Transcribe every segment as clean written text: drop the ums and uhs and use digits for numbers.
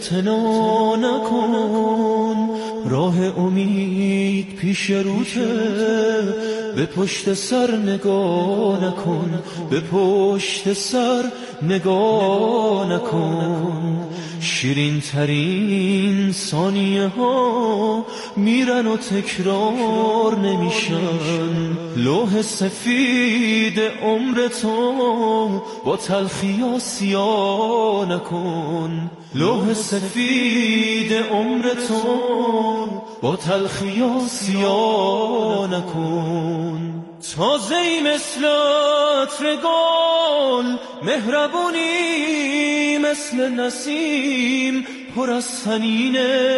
اعتنا نکن، راه امید پیش روته، به پشت سر نگاه نکن، به پشت سر نگاه نکن. شیرین ترین ثانیه ها میرن و تکرار نمیشن، لوح سفید عمر تو با تلخی سیاه نکن، لوح سفید عمر تو با تلخی سیاه نکن. تازه‌ای مثل عطر گل، مهربونی مثل نسیم، پر از حنین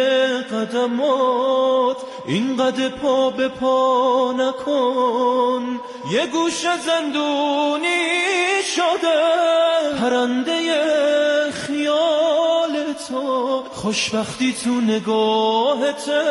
قدمات، این قد پا به پا نکن. یه گوشه زندونی شده پرنده خیال تو، خوشبختی تو نگاهته،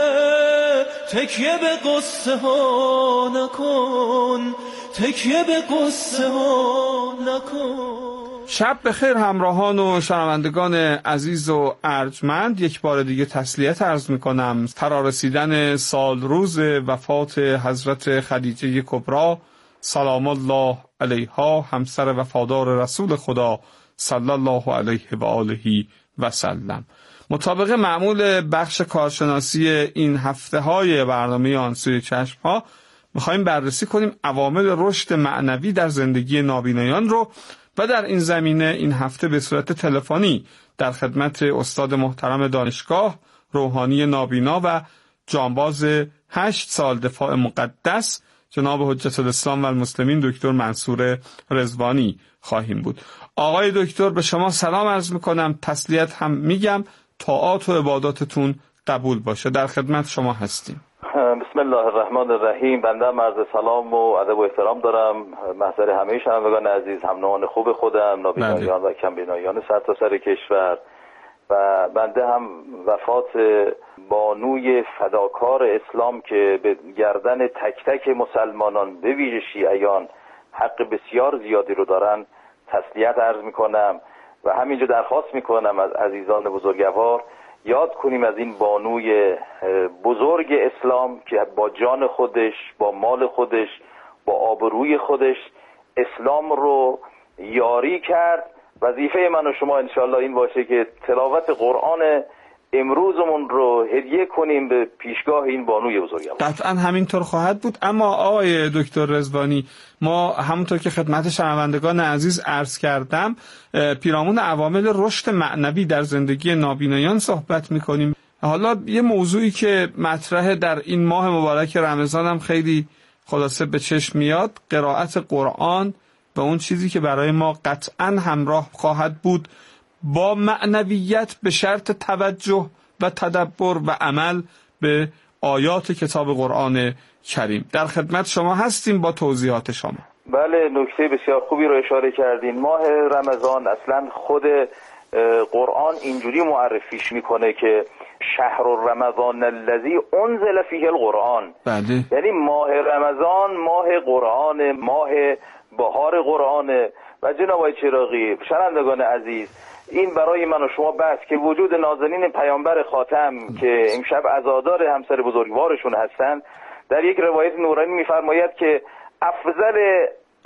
تکیه به قصه ها نکن، تکیه به قصه ها نکن. شب بخیر همراهان و شنوندگان عزیز و ارجمند، یک بار دیگه تسلیت عرض میکنم. فرارسیدن سال روز وفات حضرت خدیجه کبری سلام الله علیها، همسر وفادار رسول خدا صلی الله علیه و آله و سلم. مطابق معمول بخش کارشناسی این هفته های برنامه آن سوی چشم ها، میخوایم بررسی کنیم عوامل رشد معنوی در زندگی نابینایان رو و در این زمینه این هفته به صورت تلفنی در خدمت استاد محترم دانشگاه، روحانی نابینا و جانباز 8 سال دفاع مقدس جناب حجت الاسلام و المسلمین دکتر منصور رضوانی خواهیم بود. آقای دکتر به شما سلام عرض میکنم، تسلیت هم میگم، طاعات و عباداتتون قبول باشه. در خدمت شما هستیم. بسم الله الرحمن الرحیم. بنده عرض سلام و ادب و احترام دارم محضر همه شنوندگان عزیز، همنوعان خوب خودم، نابینایان و کمبینایان سرتاسر کشور. و بنده هم وفات بانوی فداکار اسلام که به گردن تک تک مسلمانان به ویژه شیعیان حق بسیار زیادی رو دارن تسلیت عرض میکنم و همینجا درخواست میکنم از عزیزان بزرگوار یاد کنیم از این بانوی بزرگ اسلام که با جان خودش، با مال خودش، با آبروی خودش اسلام رو یاری کرد. وظیفه من و شما انشاءالله این باشه که تلاوت قرآن امروزمون رو هدیه کنیم به پیشگاه این بانوی بزرگوار. قطعا همینطور خواهد بود. اما آقای دکتر رضوانی، ما همونطور که خدمت شنوندگان عزیز عرض کردم پیرامون عوامل رشد معنوی در زندگی نابینایان صحبت میکنیم. حالا یه موضوعی که مطرح در این ماه مبارک رمضان هم خیلی خلاصه به چشم میاد، قرائت قرآن و اون چیزی که برای ما قطعا همراه خواهد بود با معنویت به شرط توجه و تدبر و عمل به آیات کتاب قرآن کریم. در خدمت شما هستیم با توضیحات شما. بله، نکته بسیار خوبی رو اشاره کردین. ماه رمضان اصلا خود قرآن اینجوری معرفیش میکنه که شهر رمضان الذی انزل فیه القرآن. بله. یعنی ماه رمضان ماه قرآن، ماه بهار قرآن. و جناب آقای چراغی، شنوندگان عزیز، این برای من و شما بس که وجود نازنین پیامبر خاتم که امشب عزادار همسر بزرگوارشون هستند، در یک روایت نورانی میفرماید که افضل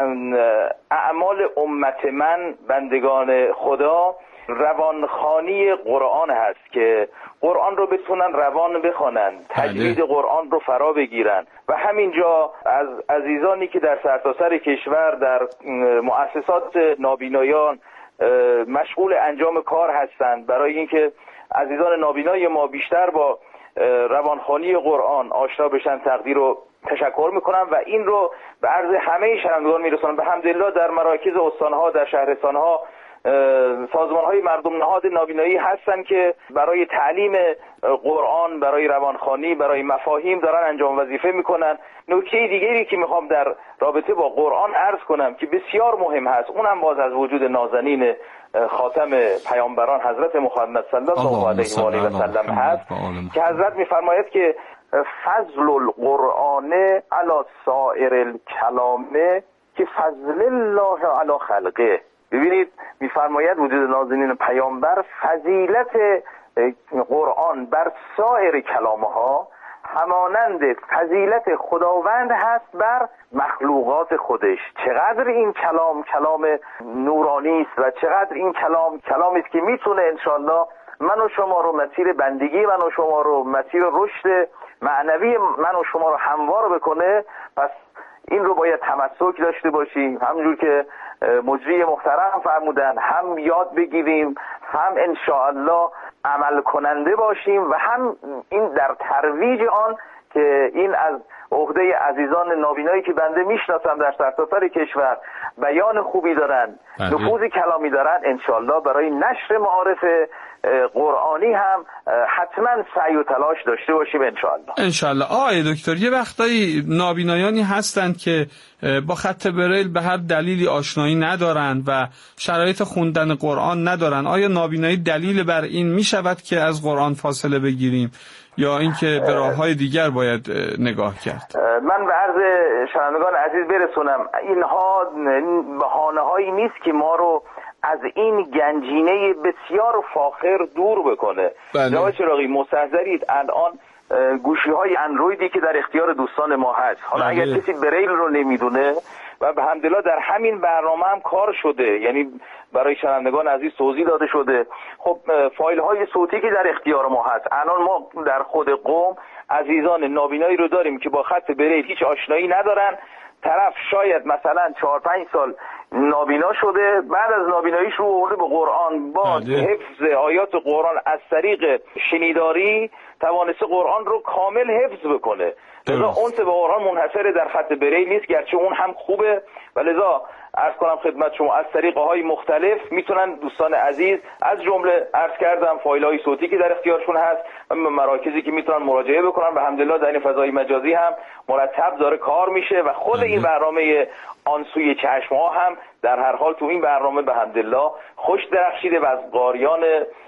اعمال امت من بندگان خدا روانخوانی قرآن هست که قرآن رو بتونن روان بخونن، تجوید قرآن رو فرا بگیرن. و همینجا از عزیزانی که در سرتاسر کشور در مؤسسات نابینایان مشغول انجام کار هستند برای اینکه عزیزان نابینای ما بیشتر با روانخوانی قرآن آشنا بشن، تقدیر رو تشکر میکنم و این رو به عرض همه شنوندگان میرسونم. به حمدالله در مراکز استانها، در شهرستانها سازمان‌های مردم نهاد نابینایی هستن که برای تعلیم قرآن، برای روانخوانی، برای مفاهیم دارن انجام وظیفه میکنن. نکته دیگری که میخوام در رابطه با قرآن عرض کنم که بسیار مهم هست، اونم باز از وجود نازنین خاتم پیامبران حضرت محمد صلی الله علیه و آله و سلم هست که حضرت میفرماید که فضل القرآن علی سائر الکلام که فضل الله علی خلقه. ببینید میفرماید وجود نازنین پیامبر فضیلت قرآن بر سایر کلامها همانند فضیلت خداوند هست بر مخلوقات خودش. چقدر این کلام نورانی است و چقدر این کلامی است که میتونه انشالله من و شما رو مسیر بندگی، من و شما رو مسیر رشد معنوی من و شما رو هموار بکنه. پس این رو باید تمسک داشته باشیم، همونجور که مجری محترم فرمودن، هم یاد بگیریم، هم انشاءالله عمل کننده باشیم و هم این در ترویج آن که این از عهده عزیزان نابینایی که بنده میشناسم در سرتاسر کشور بیان خوبی دارن، نفوذ کلامی دارن، انشاءالله برای نشر معارف قرآنی هم حتما سعی و تلاش داشته باشیم انشاءالله. آقای دکتر، یه وقتایی نابینایانی هستند که با خط بریل به هر دلیلی آشنایی ندارند و شرایط خوندن قرآن ندارند. آیا نابینایی دلیل بر این می شود که از قرآن فاصله بگیریم یا اینکه به راه‌های دیگر باید نگاه کرد؟ من به عرض شنوندگان عزیز برسونم، اینها بهانه‌هایی نیست که ما رو از این گنجینه بسیار فاخر دور بکنه. جناب چراغی مستحضرید الان گوشی‌های اندرویدی که در اختیار دوستان ما هست. حالا اگر کسی بریل رو نمیدونه و به حمدالله در همین برنامه هم کار شده، یعنی برای شنوندگان عزیز توضیح داده شده. خب فایل‌های صوتی که در اختیار ما هست، الان ما در خود قم عزیزان نابینایی رو داریم که با خط بریل هیچ آشنایی ندارن. طرف شاید مثلا 4-5 سال نابینا شده، بعد از نابیناییش رو آورده به قرآن، با حفظ آیات قرآن از طریق شنیداری توانسته قرآن رو کامل حفظ بکنه. لذا اون به قرآن منحصر در خط بریل نیست، گرچه اون هم خوبه و لذا عرض کنم خدمت شما از طریق‌های مختلف میتونن دوستان عزیز، از جمله عرض کردم فایل‌های صوتی که در اختیارشون هست و مراکزی که میتونن مراجعه بکنن و الحمدلله در این فضای مجازی هم مرتب داره کار میشه و خود این برنامه آن سوی چشم‌ها هم در هر حال تو این برنامه به الحمدلله خوش درخشیده و از قاریان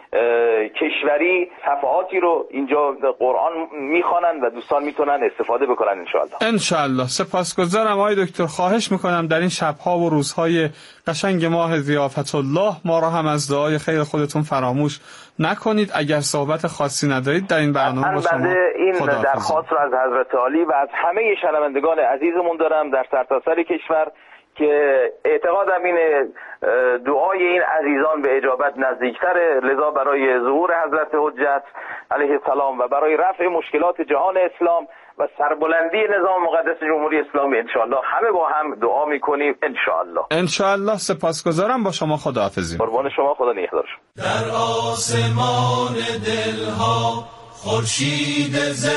کشوری صفحاتی رو اینجا قرآن میخوانند و دوستان میتونن استفاده بکنن انشالله. سپاسگزارم آقای دکتر. خواهش میکنم در این شبها و روزهای قشنگ ماه ضیافت الله ما را هم از دعای خیر خودتون فراموش نکنید. اگر صحبت خاصی ندارید در این برنامه با شما این درخواست رو از حضرت عالی و از همه شنوندگان عزیزمون دارم در سرتاسر کشور که اعتقادم اینه دعای این عزیزان به اجابت نزدیکتره. لذا برای ظهور حضرت حجت علیه السلام و برای رفع مشکلات جهان اسلام و سربلندی نظام مقدس جمهوری اسلامی انشاءالله همه با هم دعا میکنیم انشاءالله. سپاسگزارم. با شما خداحافظی. قربان شما، خدا نگهدار. در آسمان دلها خورشید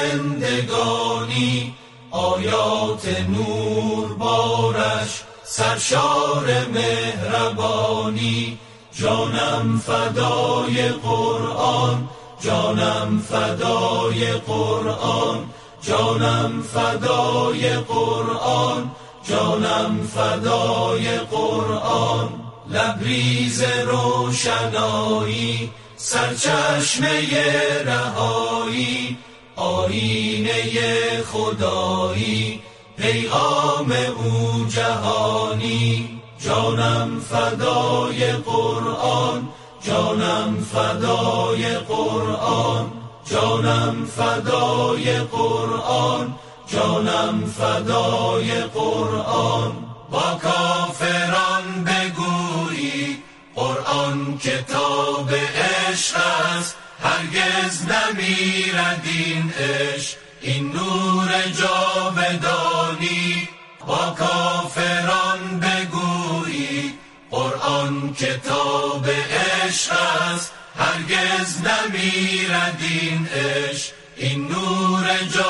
زندگانی، آیات نور بارش سرشار مهربانی. جانم فدای قرآن، جانم فدای قرآن، جانم فدای قرآن، جانم فدای قرآن. لبریز روشنایی، سرچشمه رهایی، آینه خدایی، پیغام او جهانی. جانم فدای قرآن، جانم فدای قرآن، جانم فدای قرآن، جانم فدای قرآن. با کافران بگویی قرآن کتاب عشق است، هرگز نمیرد این عشق، این نور جاودانی. با کافران بگویی قرآن کتاب عشق است، هرگز نمیرد این عشق، این نور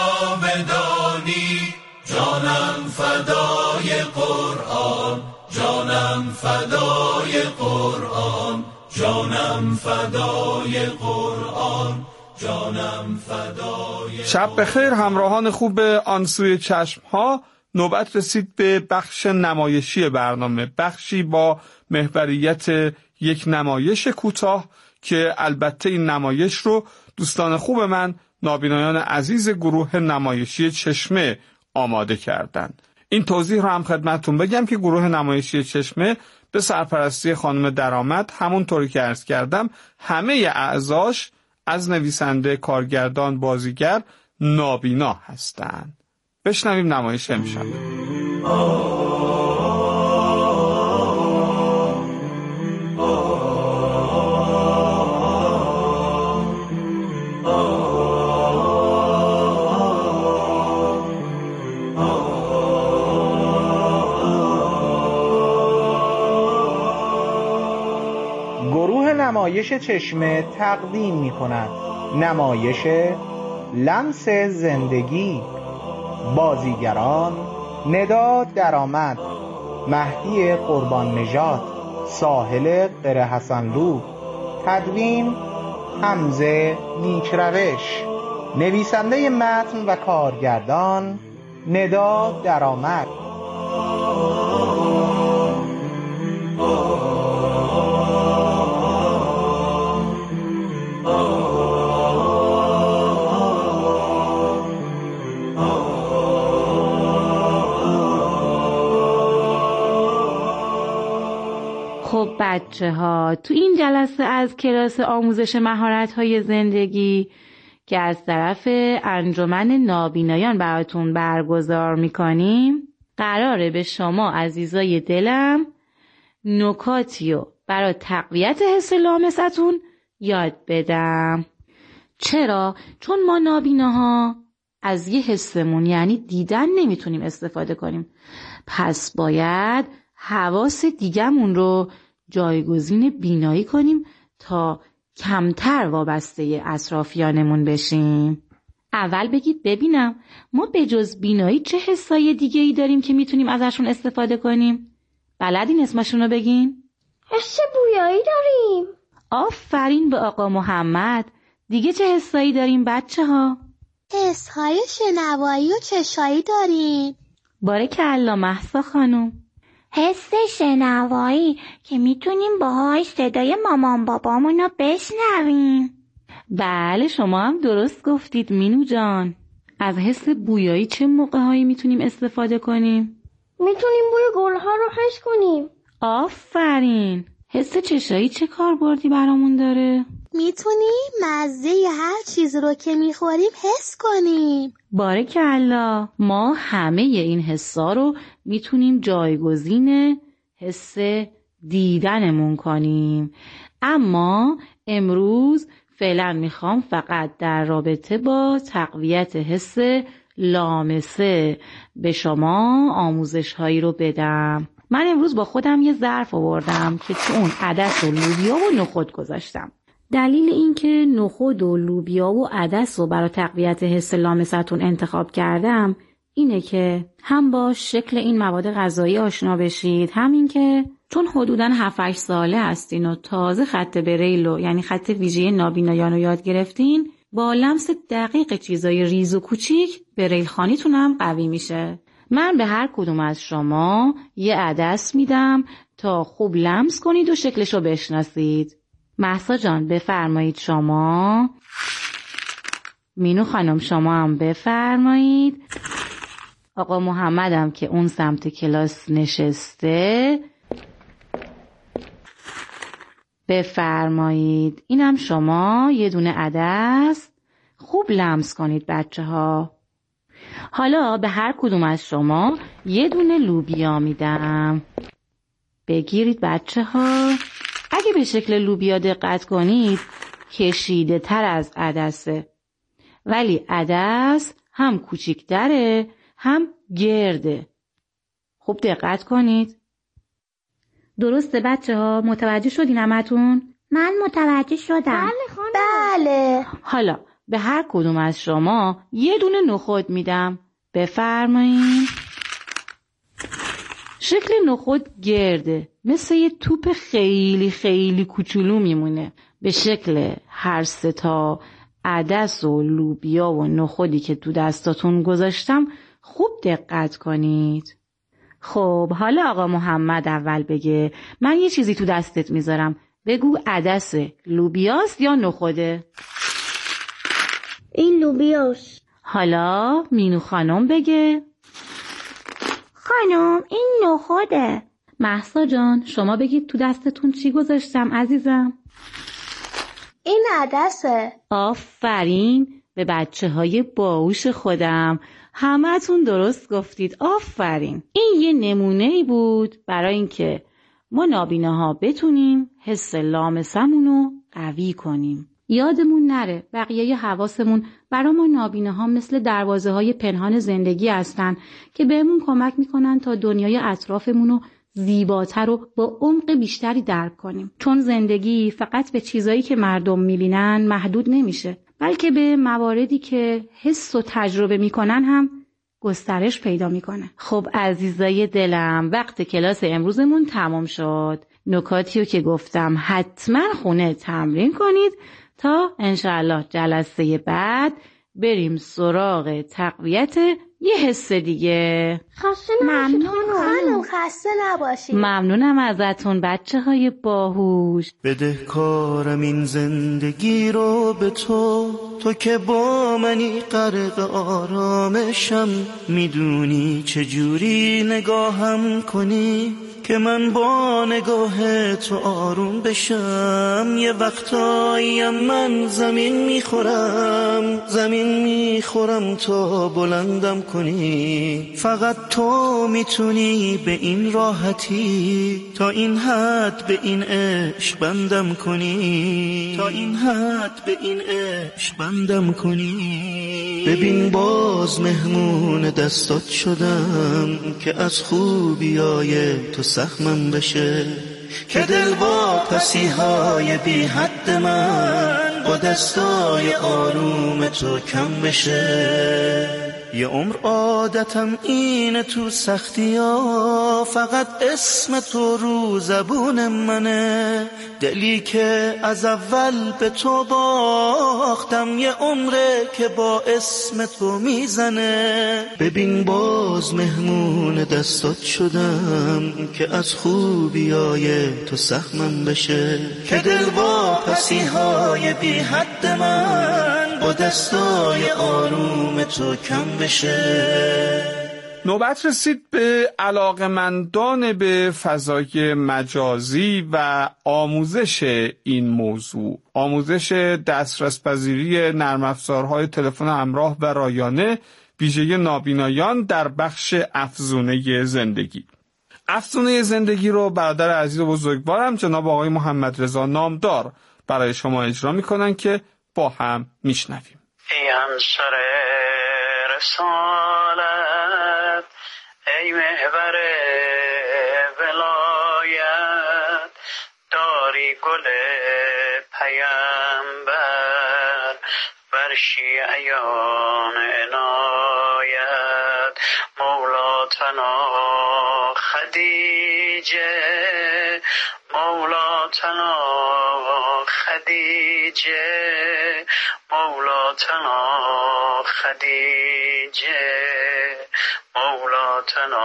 جاودانی. جانم فدای قرآن، جانم فدای قرآن، جانم فدای قرآن، جانم فدای. شب بخیر همراهان خوب آن سوی چشم ها. نوبت رسید به بخش نمایشی برنامه، بخشی با محوریت یک نمایش کوتاه که البته این نمایش رو دوستان خوب من، نابینایان عزیز گروه نمایشی چشمه آماده کردند. این توضیح رو هم خدمتتون بگم که گروه نمایشی چشمه به سرپرستی خانم درآمد، همونطوری که عرض کردم همه اعضاش از نویسنده، کارگردان، بازیگر نابینا هستند. بشنویم نمایش امشب. نمایش چشمه تقدیم می کند نمایش لمس زندگی. بازیگران: ندا درآمد، مهدی قربان نژاد، ساحل قره حسنلو، تدوین حمزه نیکروش، نویسنده متن و کارگردان ندا درآمد. خب بچه ها، تو این جلسه از کلاس آموزش مهارت‌های زندگی که از طرف انجمن نابینایان براتون برگزار میکنیم قراره به شما عزیزای دلم نکاتیو برای تقویت حس لامستون یاد بدم. چرا؟ چون ما نابیناها از یه حسمون یعنی دیدن نمیتونیم استفاده کنیم، پس باید حواس دیگمون رو جایگزین بینایی کنیم تا کمتر وابسته اطرافیانمون بشیم. اول بگید ببینم ما به جز بینایی چه حسای دیگه ای داریم که میتونیم ازشون استفاده کنیم؟ بلدین اسمشون رو بگین؟ حس بویایی داریم. آفرین به آقا محمد. دیگه چه حسایی داریم بچه ها؟ حسهای شنوایی و چشایی داریم. بارکالله مهسا خانم. حس شنوایی که میتونیم باهاش صدای مامان بابامون رو بشنویم. بله شما هم درست گفتید مینو جان. از حس بویایی چه موقع‌هایی میتونیم استفاده کنیم؟ میتونیم بوی گلها رو حس کنیم. آفرین. حس چشایی چه کاربردی برامون داره؟ میتونیم مزه هر چیز رو که میخوریم حس کنیم. بارکالله. ما همه این حسا رو میتونیم جایگزین حس دیدنمون کنیم، اما امروز فعلا میخوام فقط در رابطه با تقویت حس لامسه به شما آموزش هایی رو بدم. من امروز با خودم یه ظرف آوردم که تو اون عدس و لوبیا و نخود گذاشتم. دلیل این که نخود و لوبیا و عدس رو برای تقویت حس لامستون انتخاب کردم اینه که هم با شکل این مواد غذایی آشنا بشید، همین که چون حدوداً 7-8 ساله هستین و تازه خط بریل یعنی خط ویژه نابینایان رو یاد گرفتین، با لمس دقیق چیزای ریز و کوچیک بریل خوانیتون هم قوی میشه. من به هر کدوم از شما یه عدس میدم تا خوب لمس کنید و شکلش رو بشناسید. مهسا جان بفرمایید شما. مینو خانم شما هم بفرمایید. آقا محمدم که اون سمت کلاس نشسته بفرمایید. اینم شما یه دونه عدس خوب لمس کنید بچه ها. حالا به هر کدوم از شما یه دونه لوبیا میدم. بگیرید بچه ها. اگه به شکل لوبیا دقت کنید کشیده تر از عدسه، ولی عدس هم کوچیک‌تره هم گرده. خوب دقت کنید. درسته بچه ها؟ متوجه شدین همتون؟ من متوجه شدم. بله خانم. بله. حالا به هر کدوم از شما یه دونه نخود میدم. بفرمایید. شکل نخود گرده، مثل یه توپ خیلی خیلی کوچولو میمونه. به شکل هر سه تا عدس و لوبیا و نخودی که تو دستاتون گذاشتم خوب دقت کنید. خب حالا آقا محمد اول بگه. من یه چیزی تو دستت میذارم، بگو عدس لوبیاست یا نخوده؟ این لوبیاست. حالا مینو خانم بگه. خانم این نخوده. مهسا جان شما بگید تو دستتون چی گذاشتم عزیزم؟ این عدسه. آفرین به بچه‌های باهوش خودم، همه‌تون درست گفتید. آفرین. این یه نمونه‌ای بود برای اینکه ما نابیناها بتونیم حس لامسمون رو قوی کنیم. یادمون نره بقیه حواسمون برای ما نابیناها مثل دروازه‌های پنهان زندگی هستن که بهمون کمک میکنن تا دنیای اطرافمون رو زیباتر و با عمق بیشتری درک کنیم. چون زندگی فقط به چیزایی که مردم میبینن محدود نمیشه، بلکه به مواردی که حس و تجربه میکنن هم گسترش پیدا میکنه. خب عزیزای دلم، وقت کلاس امروزمون تمام شد. نکاتیو که گفتم حتما خونه تمرین کنید تا انشاءالله جلسه بعد بریم سراغ تقویت یه حس دیگه. ممنون خسته نباشید. ممنونم ازتون بچه‌های باهوش. بدهکارم این زندگی رو به تو که با منی غرق آرامشم، میدونی چجوری نگاهم کنی که من با نگاه تو آروم بشم. یه وقتاییم من زمین میخورم تا بلندم کنی. فقط تو میتونی به این راحتی تا این حد به این عشق بندم کنی. ببین باز مهمون دستات شدم که از خوبیای تو سهمم بشه، که دل با پسیهای بی حد من با دستای آروم تو کم بشه. یه عمر عادتم اینه تو سختی ها فقط اسم تو رو زبون منه، دلی که از اول به تو باختم یه عمره که با اسم تو میزنه. ببین باز مهمون دستات شدم که از خوبیای تو سهمم بشه، که دل با پسیهای بی حد من با دستای آروم تو کم بشه. نوبت رسید به علاقمندان به فضای مجازی و آموزش این موضوع، آموزش دسترس پذیری نرم افزارهای تلفن همراه و رایانه ویژه نابینایان در بخش افزونه زندگی. افزونه زندگی رو برادر عزیز و بزرگوارم جناب آقای محمد رضا نامدار برای شما اجرا میکنن که با هم میشنویم. ای همسر رسالت، ای محور ولایت، داری گل پیامبر بر شیعیان عنایت. مولاتنا خدیجه، مولاتنا خدیجه، مولاتنا خدیجه، مولاتنا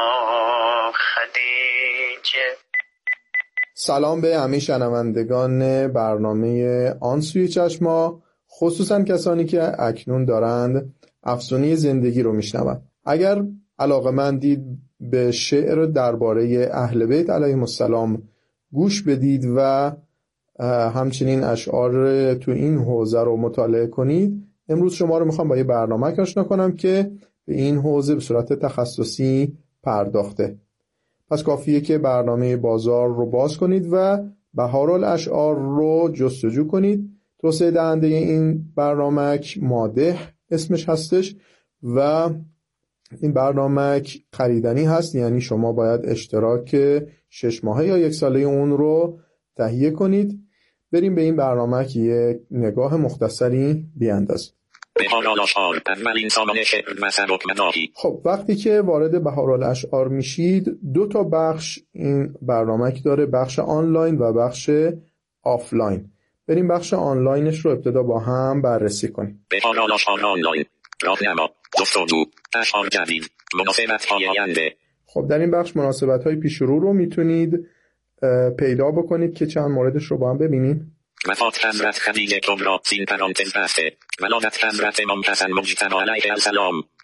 خدیجه. سلام به همه شنوندگان برنامه آن سوی چشما، خصوصا کسانی که اکنون دارند افسانه زندگی رو میشنوند. اگر علاقه‌مندید به شعر درباره اهل بیت علیهم السلام گوش بدید و همچنین اشعار تو این حوزه رو مطالعه کنید، امروز شما رو میخوام با یه برنامه آشنا کنم که به این حوزه به صورت تخصصی پرداخته. پس کافیه که برنامه بازار رو باز کنید و بهارالاشعار رو جستجو کنید. توسعه دهنده این برنامه مادح اسمش هستش و این برنامه خریدنی هست، یعنی شما باید اشتراک 6 ماهه یا 1 ساله اون رو تهیه کنید. بریم به این برنامه یک نگاه مختصری بیاندازیم. بهارالاشعار، اولین سامانه شعر و سبک مداحی. خب وقتی که وارد بهارالاشعار میشید 2 تا بخش این برنامه داره، بخش آنلاین و بخش آفلاین. بریم بخش آنلاینش رو ابتدا با هم بررسی کنیم. بهارالاشعار آنلاین، راهنما، گفتگو، اشعار جدید، مناسبت‌های آینده. خب در این بخش مناسبت‌های پیش رو میتونید پیدا بکنید که چند موردش رو با هم ببینیم. وفات حضرت خدیجه کبری سین پرانتز بسته، ولادت حضرت امام حسن مجتبی علیه السلام.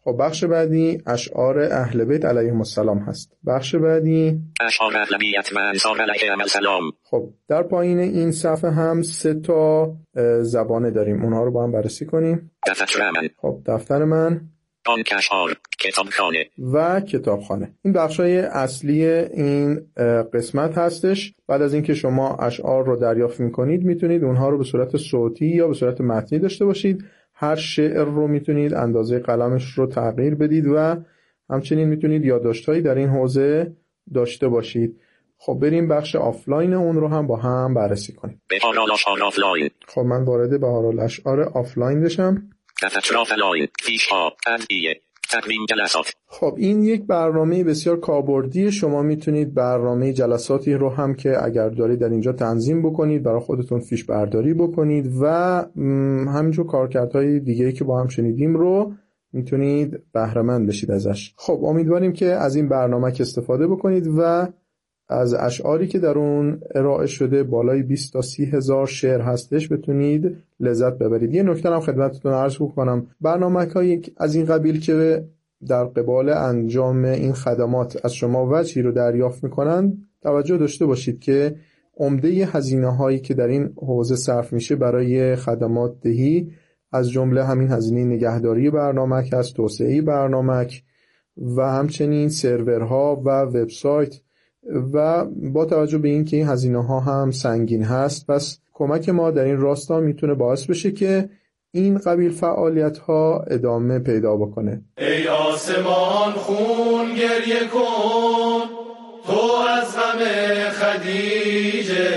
خب بخش بعدی اشعار اهل بیت علیهم السلام هست. بخش بعدی اشعار اهل بیت و انصار علیهم السلام. خب در پایین این صفحه هم 3 تا زبانه داریم، اونها رو با هم بررسی کنیم. دفتر من. خب دفتر من، بانک اشعار، کتابخانه و کتابخانه. این بخشای اصلی این قسمت هستش. بعد از اینکه شما اشعار رو دریافت میکنید میتونید اونها رو به صورت صوتی یا به صورت متنی داشته باشید. هر شعر رو میتونید اندازه قلمش رو تغییر بدید و همچنین میتونید یادداشت‌هایی در این حوزه داشته باشید. خب بریم بخش آفلاین اون رو هم با هم بررسی کنیم. بهار الاشعار آفلاین. خب من وارد بهار الاشعار آفلاین بشم. دفتر آفلاین، فیش‌ها، ادعیه، تقویم جلسات. خب این یک برنامه بسیار کاربردی. شما میتونید برنامه جلساتی رو هم که اگر دارید در اینجا تنظیم بکنید، برای خودتون فیش برداری بکنید و همینجور کارکردهای دیگه‌ای که با هم شنیدیم رو میتونید بهره مند بشید ازش. خب امیدواریم که از این برنامه استفاده بکنید و از اشعاری که در اون ارائه شده بالای 20 تا 30 هزار شعر هستش بتونید لذت ببرید. یه نکته هم خدمتتون عرض کنم، برنامه‌های از این قبیل که در قبال انجام این خدمات از شما وجهی رو دریافت میکنن، توجه داشته باشید که عمده هزینه‌هایی که در این حوزه صرف میشه برای خدمات دهی، از جمله همین هزینه نگهداری برنامه هست، توسعه برنامه و همچنین سرورها و وبسایت، و با توجه به این که این هزینه‌ها هم سنگین هست، پس کمک ما در این راستا میتونه باعث بشه که این قبیل فعالیت‌ها ادامه پیدا بکنه. ای آسمان خون گریه کن تو از غم خدیجه،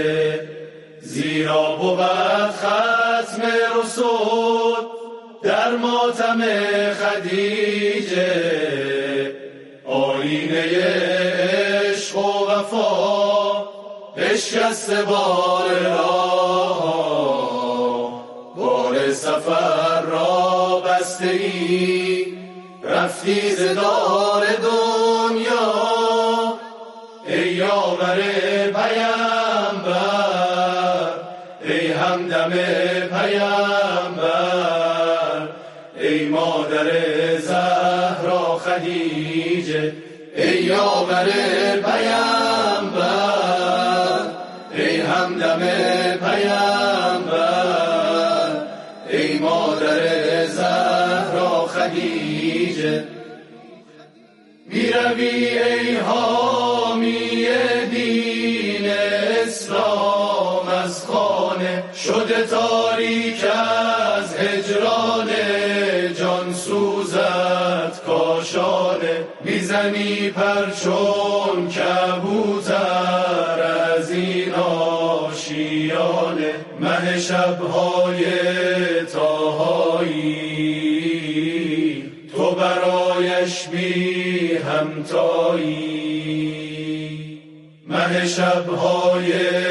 زیرا بود ختم رسول در ماتم خدیجه، آینه عشق و وفا بشکسته بار راه، بار سفر را بسته ای رفتی ز دار دنیا، ای یاور پیامبر ای همدم پیامبر، ای مادر زهرا خدیجه، ای یاور پیامبر ای همدم پیامبر، ای مادر زهرا خدیجه. میروی ای حامی دین اسلام از خانه، شده تاریک از هجران جان سوزد کاشانه، میزنی پر چون کبوتر از این آشیانه، مه شبهای تاهایی تو برایش بی همتایی، مه شبهای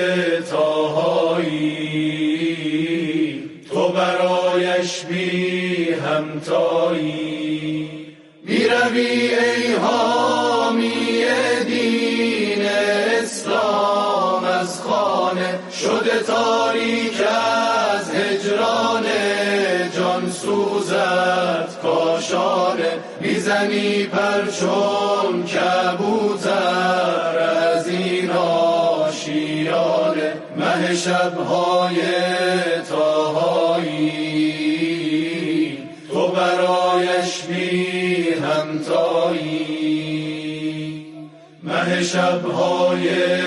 تاهایی تو برایش بی همتایی. میروی ای حامی دین اسلام از خانه، شده تاریک از هجران جان سوزد کاشانه، میزنی پر چون کبوتر از این آشیانه، مه شبهای تاهایی تو برایش بی همتایی، مه شبهای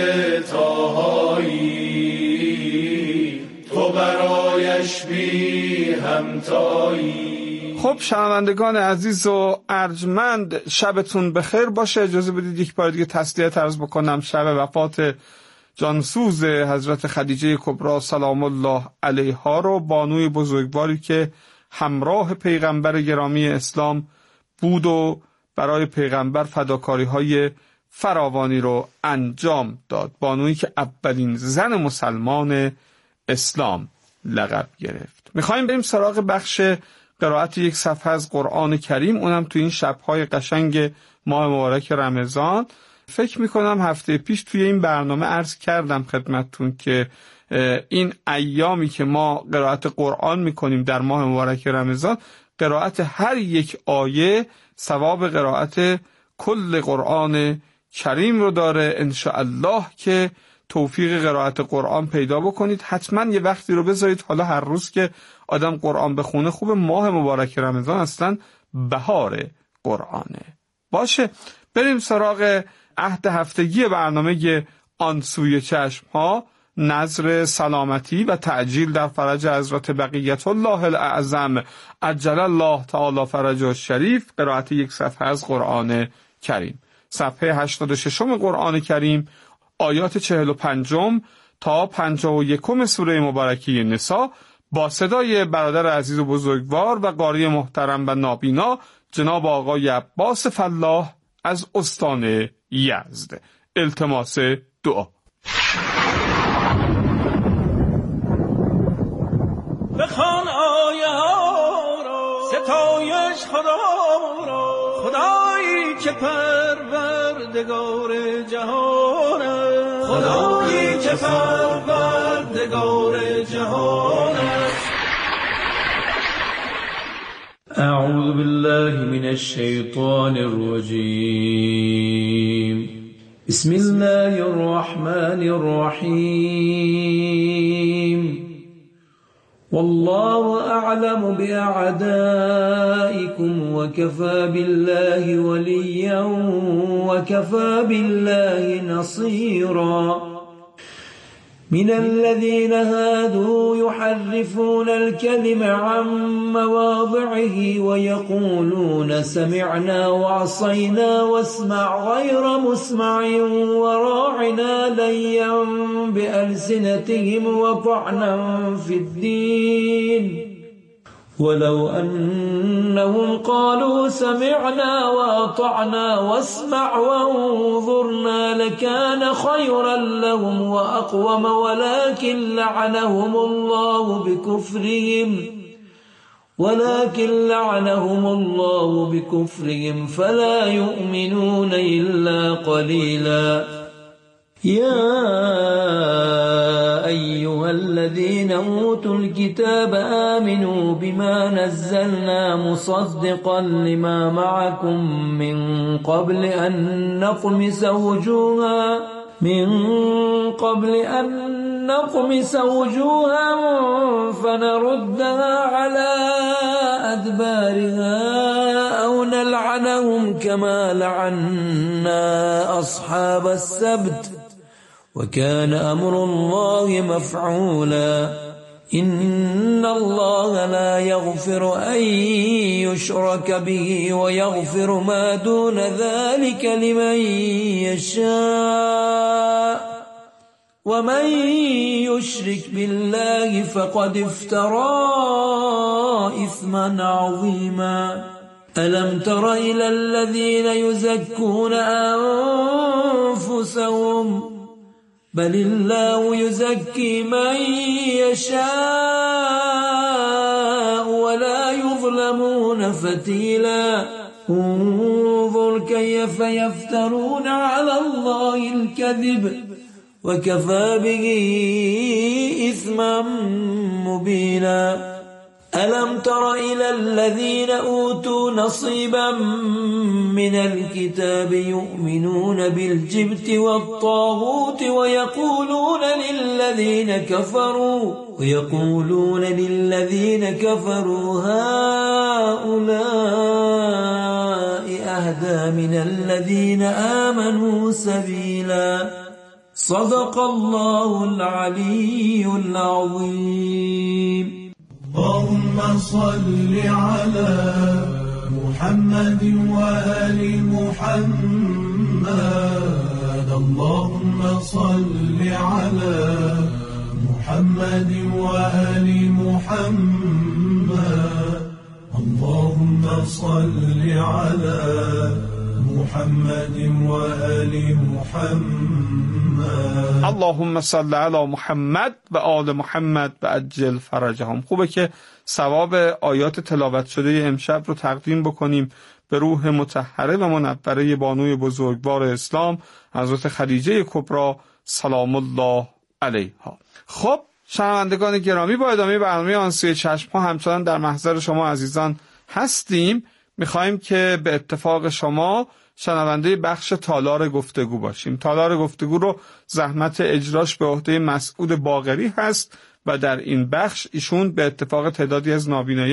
تاهایی تو برایش بی همتایی. خب شنوندگان عزیز و ارجمند، شبتون بخیر باشه. اجازه بدید یک بار دیگه تسلیت عرض بکنم. شب وفات جانسوز حضرت خدیجه کبری سلام الله علیها رو، بانوی بزرگواری که همراه پیغمبر گرامی اسلام بود و برای پیغمبر فداکاری‌های فراوانی رو انجام داد، بانویی که اولین زن مسلمان اسلام لقب گرفت. میخوایم بریم سراغ بخش قرائت یک صفحه از قرآن کریم، اونم تو این شب‌های قشنگ ماه مبارک رمضان. فکر میکنم هفته پیش توی این برنامه عرض کردم خدمتتون که این ایامی که ما قرائت قرآن میکنیم در ماه مبارک رمضان، قرائت هر یک آیه ثواب قرائت کل قرآن کریم رو داره. انشاءالله که توفیق قرائت قرآن پیدا بکنید، حتما یه وقتی رو بذارید. حالا هر روز که آدم قرآن بخونه خوبه. ماه مبارک رمضان اصلا بهار قرآنه. باشه، بریم سراغ عهد هفتگی برنامه آن سوی چشم ها، نذر سلامتی و تعجیل در فرج حضرت بقیت الله الاعظم عجل الله تعالی فرجه الشریف. قرائت یک صفحه از قرآن کریم، صفحه 86 قرآن کریم، آیات 45 تا 51 سوره مبارکه نساء، با صدای برادر عزیز و بزرگوار و قاری محترم و نابینا جناب آقای عباس فلاح از استان یزد. التماس دعا. بخوان آیه ها را، ستایش خدا را، خدایی که پروردگار جهان است، خدایی که پروردگار جهان است. اعوذ بالله من الشیطان الرجیم. بسم الله الرحمن الرحیم. والله أعلم بأعدائكم وكفى بالله وليا وكفى بالله نصيرا. من الذين هادوا يحرفون الكلم عن مواضعه ويقولون سمعنا وعصينا واسمع غير مسمع وراعنا ليا بألسنتهم وطعنا في الدين ولو أنهم قالوا سمعنا وأطعنا واسمع وانظرنا لكان خيرا لهم وأقوم ولكن لعنهم الله بكفرهم فلا يؤمنون إلا قليلا. يا أيها الذين أوتوا الكتاب آمنوا بما نزلنا مصدقا لما معكم من قبل أن نطمس وجوها فنردها على أدبارها أو نلعنهم كما لعنا أصحاب السبت وكان أمر الله مفعولا. إن الله لا يغفر أن يشرك به ويغفر ما دون ذلك لمن يشاء ومن يشرك بالله فقد افترى إثما عظيما. ألم تر إلى الذين يزكون أنفسهم بل الله يزكي من يشاء ولا يظلمون فتيلا. انظر كيف يفترون على الله الكذب وكفى به إثما مبينا. ألم تر إلى الذين أوتوا نصيبا من الكتاب يؤمنون بالجبت والطاغوت ويقولون للذين كفروا هؤلاء أهدى من الذين آمنوا سبيلا. صدق الله العلي العظيم. اللهم صل على محمد وآل محمد. اللهم صل على محمد وآل محمد. اللهم صل على محمد وآل محمد. اللهم صل علی محمد و آل محمد و عجل فرجهم. خوبه که ثواب آیات تلاوت شده امشب رو تقدیم بکنیم به روح مطهره و منوره بانوی بزرگوار اسلام حضرت خدیجه کبری سلام الله علیها. خب شنوندگان گرامی، با ادامه برنامه آن سوی چشم‌ها همچنان در محضر شما عزیزان هستیم. میخوایم که به اتفاق شما شنونده بخش تالار گفتگو باشیم. تالار گفتگو رو زحمت اجراش به عهده مسعود باقری هست و در این بخش ایشون به اتفاق تعدادی از نابینایی